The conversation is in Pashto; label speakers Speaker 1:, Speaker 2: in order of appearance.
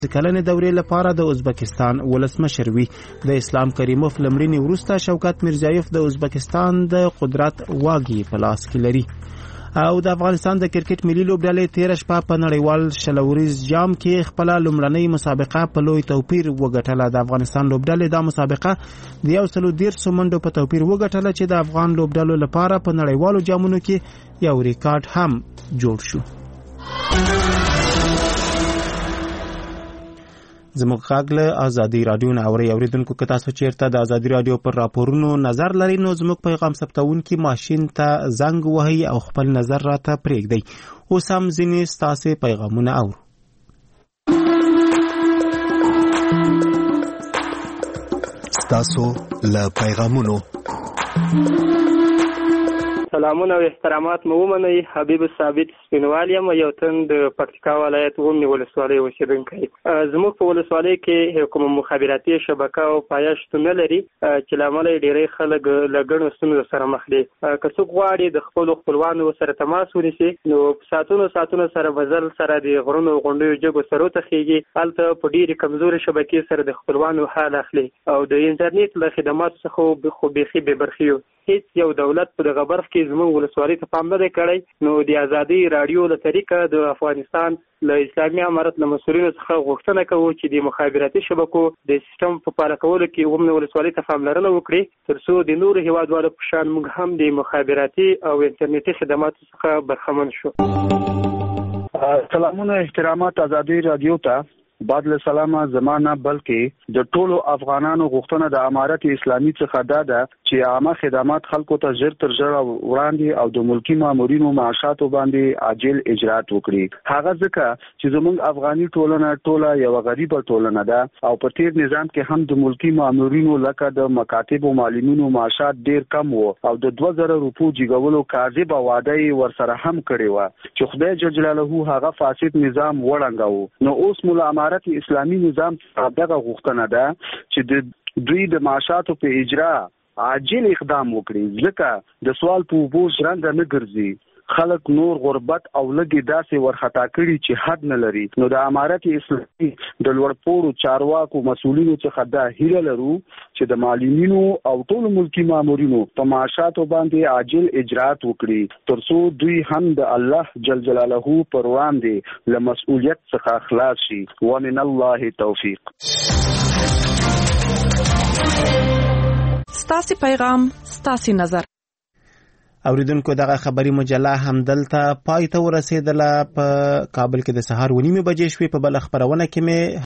Speaker 1: کلنې دورې لپاره د ازبکستان ولسمشر وي. د اسلام کریموف لمړینې وروسته شوکت میرزایف د ازبکستان د قدرت واګي په لاس کې لري. او د افغانستان د کرکټ ملي لوبډلې تیر شپه په نړیوال شلوریز جام کې خپل لومړنۍ مسابقه په لوی توپیر وګټله. د افغانستان لوبډلې د مسابقه د 130 منډو په توپیر وګټله چې د افغان لوبډلو لپاره په نړیوالو جامونو کې یو ریکارډ هم جوړ شو. زموږ غږ له ازادي رادیو نه اوریدونکو که تاسو چیرته د ازادي رادیو پر راپورونو نظر لرئ نو زموږ پیغام ثبتونکي ماشین ته زنګ وهئ او خپل نظر راته پرېږدئ. اوس هم ځینې ستاسې پیغامونه اورو.
Speaker 2: ستاسو له پیغامونو
Speaker 3: سلامونه او احترامات مو ومنئ. حبیب ثابت سپینوال یم، یو تن د پکتیکا ولایت غومنې ولسوالۍ اوسېدونکی. زموږ په ولسوالۍ کې کومه مخابراتي شبکه او پایه شتون نه لري چې له امله ډېری خلک له ګڼو ستونزو سره مخ دي. که څوک غواړي د خپلو خپلوانو سره تماس ونیسي نو ساعتونو سره مزل سره د غرونو غونډیو جګو سرو ته خیږي. هلته په ډېرې کمزورې شبکې سره د خپلوانو حال اخلي او د انټرنیټ له خدماتو څخه خو بیخي بې برخې یو. هیڅ یو دولت په دغه برخه کې زموږ ولسوالۍ ته پام نه دی کړی. نو د ازادي رادیو له طریقه د افغانستان له اسلامي امارت له مسؤلینو څخه غوښتنه کوو چې د مخابراتي شبکو د سیستم په فعال کولو کې غومنې ولسوالۍ ته پاملرنه وکړي ترڅو د نورو هیوادوالو په شان موږ هم د مخابراتي او انټرنیټي خدماتو څخه برخمن شو.
Speaker 4: سلامونه احترامات ازادي رادیو ته. بعد له سلامه زمانه بلکې د ټولو افغانانو غوښتنه د امارت اسلامي څخه ده چې عامه خدمات خلکو ته ژر تر ژره وړاندې او د ملکی مامورینو معاشاتو باندې عاجل اجرات وکړي. هغه ځکه چې زموږ افغاني ټولنه ټوله یو غریبه ټولنه ده او په تیر نظام کې هم د ملکی مامورینو لکه د مکاتب او معلمینو معاشات ډیر کم وو او د 2000 روپو جګولو کاذبه وعده ورسره هم کړې و چې خدای جل جلاله هغه فاسد نظام وړانداو. نو اوس مولا اسلامي نظام دغه غوښتنه ده چې د دوی د معاشاتو په اجرا عاجل اقدام وکړي ځکه د سوال په وبو ژرنده نه ګرځي. خلک نور غربت او لګي داسې ورخطا کړي چې حد نه لري. نو د امارت اسلامي د لوړپوړو چارواکو مسؤلینو څخه دا هیله لرو چې د معلمینو او ټولو ملکی مامورینو په معاشاتو باندې عاجل اجرات وکړي ترڅو دوی هم د الله جل جلاله پر وړاندې له مسؤلیت څخه خلاص شي. ومن الله توفیق.
Speaker 5: ستاسو پیغام ستاسو نظر.
Speaker 1: اوریدونکو دغه خبری مجله همدلته پای ته ورسېدله. په کابل کې د سهار 9:30 بجې شوې. په بل خبرونه کې مې